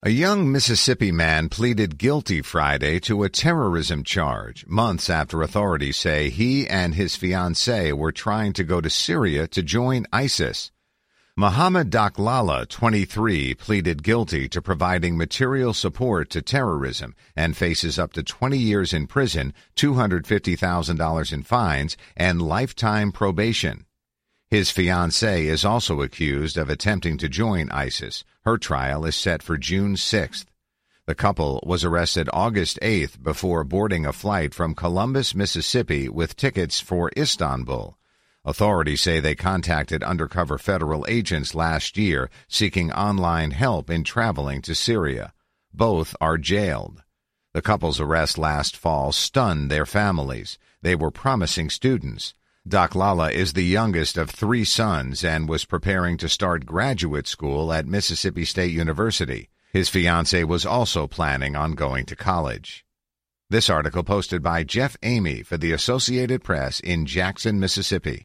A young Mississippi man pleaded guilty Friday to a terrorism charge, months after authorities say he and his fiancée were trying to go to Syria to join ISIS. Mohammed Daklala, 23, pleaded guilty to providing material support to terrorism and faces up to 20 years in prison, $250,000 in fines, and lifetime probation. His fiancée is also accused of attempting to join ISIS. Her trial is set for June 6th. The couple was arrested August 8th before boarding a flight from Columbus, Mississippi with tickets for Istanbul. Authorities say they contacted undercover federal agents last year seeking online help in traveling to Syria. Both are jailed. The couple's arrest last fall stunned their families. They were promising students. Daklala is the youngest of 3 sons and was preparing to start graduate school at Mississippi State University. His fiancée was also planning on going to college. This article posted by Jeff Amy for the Associated Press in Jackson, Mississippi.